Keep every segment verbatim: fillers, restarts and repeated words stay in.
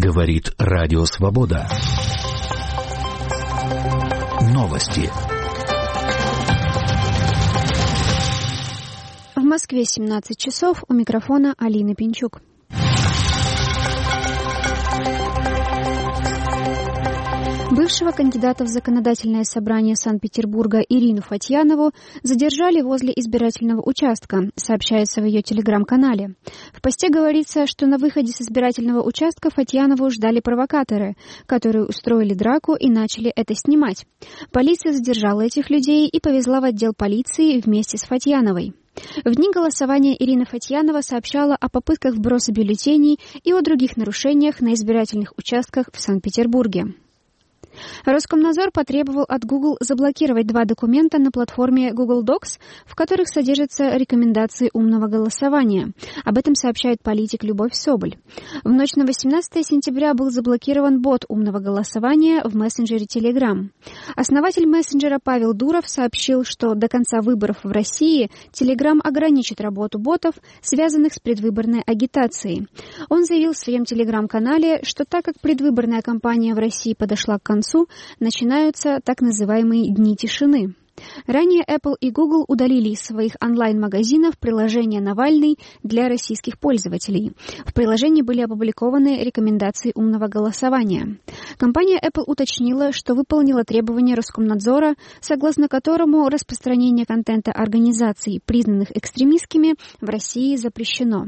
Говорит Радио Свобода. Новости. В Москве семнадцать часов. У микрофона Алина Пинчук. Бывшего кандидата в Законодательное собрание Санкт-Петербурга Ирину Фатьянову задержали возле избирательного участка, сообщается в ее телеграм-канале. В посте говорится, что на выходе с избирательного участка Фатьянову ждали провокаторы, которые устроили драку и начали это снимать. Полиция задержала этих людей и повезла в отдел полиции вместе с Фатьяновой. В дни голосования Ирина Фатьянова сообщала о попытках вброса бюллетеней и о других нарушениях на избирательных участках в Санкт-Петербурге. Роскомнадзор потребовал от Google заблокировать два документа на платформе Google Docs, в которых содержатся рекомендации умного голосования. Об этом сообщает политик Любовь Соболь. В ночь на восемнадцатое сентября был заблокирован бот умного голосования в мессенджере Telegram. Основатель мессенджера Павел Дуров сообщил, что до конца выборов в России Telegram ограничит работу ботов, связанных с предвыборной агитацией. Он заявил в своем Telegram-канале, что так как предвыборная кампания в России подошла к концу, начинаются так называемые «дни тишины». Ранее Apple и Google удалили из своих онлайн-магазинов приложение «Навальный» для российских пользователей. В приложении были опубликованы рекомендации умного голосования. Компания Apple уточнила, что выполнила требования Роскомнадзора, согласно которому распространение контента организаций, признанных экстремистскими, в России запрещено.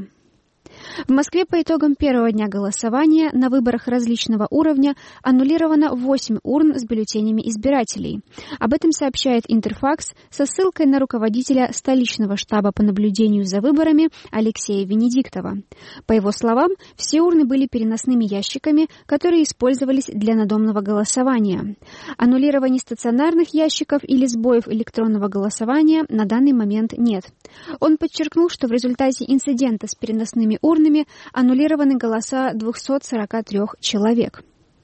В Москве по итогам первого дня голосования на выборах различного уровня аннулировано восемь урн с бюллетенями избирателей. Об этом сообщает Интерфакс со ссылкой на руководителя столичного штаба по наблюдению за выборами Алексея Венедиктова. По его словам, все урны были переносными ящиками, которые использовались для надомного голосования. Аннулирования стационарных ящиков или сбоев электронного голосования на данный момент нет. Он подчеркнул, что в результате инцидента с переносными урнами аннулированы голоса двухсот сорока трёх человек.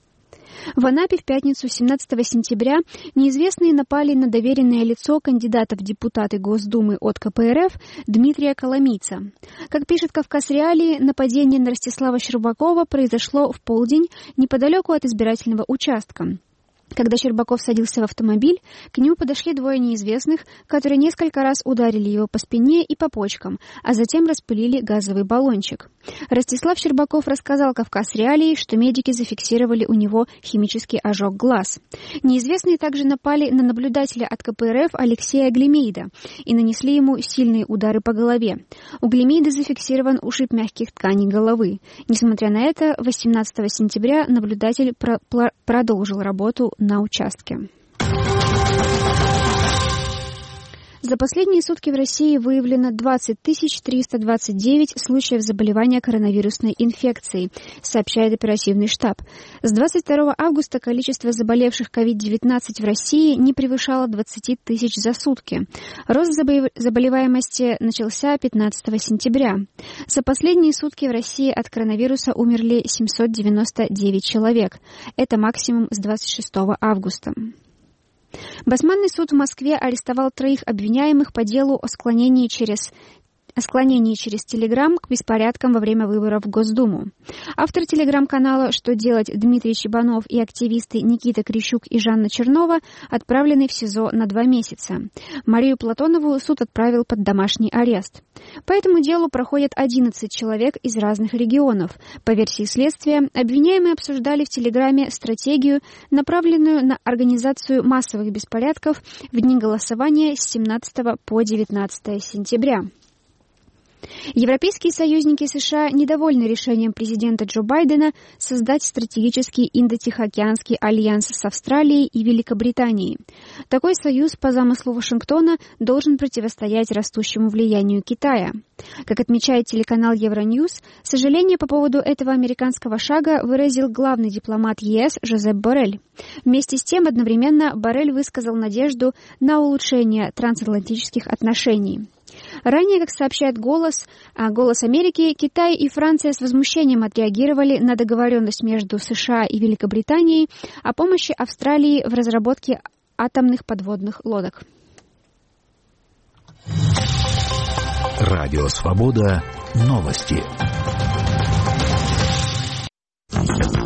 В Анапе в пятницу семнадцатого сентября неизвестные напали на доверенное лицо кандидата в депутаты Госдумы от ка пэ эр эф Дмитрия Коломийца. Как пишет «Кавказ Реалии», нападение на Ростислава Щербакова произошло в полдень неподалеку от избирательного участка. Когда Щербаков садился в автомобиль, к нему подошли двое неизвестных, которые несколько раз ударили его по спине и по почкам, а затем распылили газовый баллончик. Ростислав Щербаков рассказал «Кавказ Реалии», что медики зафиксировали у него химический ожог глаз. Неизвестные также напали на наблюдателя от ка пэ эр эф Алексея Глемейда и нанесли ему сильные удары по голове. У Глемейда зафиксирован ушиб мягких тканей головы. Несмотря на это, восемнадцатого сентября наблюдатель про- про- продолжил работу на участке. За последние сутки в России выявлено двадцать тысяч триста двадцать девять случаев заболевания коронавирусной инфекцией, сообщает оперативный штаб. С двадцать второго августа количество заболевших ковид девятнадцать в России не превышало двадцать тысяч за сутки. Рост заболеваемости начался пятнадцатого сентября. За последние сутки в России от коронавируса умерли семьсот девяносто девять человек. Это максимум с двадцать шестого августа. Басманный суд в Москве арестовал троих обвиняемых по делу о склонении через о склонении через Телеграм к беспорядкам во время выборов в Госдуму. Автор телеграм-канала «Что делать» Дмитрий Чебанов и активисты Никита Крищук и Жанна Чернова отправлены в СИЗО на два месяца. Марию Платонову суд отправил под домашний арест. По этому делу проходят одиннадцать человек из разных регионов. По версии следствия, обвиняемые обсуждали в Телеграме стратегию, направленную на организацию массовых беспорядков в дни голосования с семнадцатого по девятнадцатое сентября. Европейские союзники США недовольны решением президента Джо Байдена создать стратегический Индо-Тихоокеанский альянс с Австралией и Великобританией. Такой союз, по замыслу Вашингтона, должен противостоять растущему влиянию Китая. Как отмечает телеканал Евроньюз, сожаление по поводу этого американского шага выразил главный дипломат е эс Жозеп Боррель. Вместе с тем, одновременно Боррель высказал надежду на улучшение трансатлантических отношений. Ранее, как сообщает «Голос», «Голос Америки», Китай и Франция с возмущением отреагировали на договоренность между США и Великобританией о помощи Австралии в разработке атомных подводных лодок. Радио Свобода. Новости.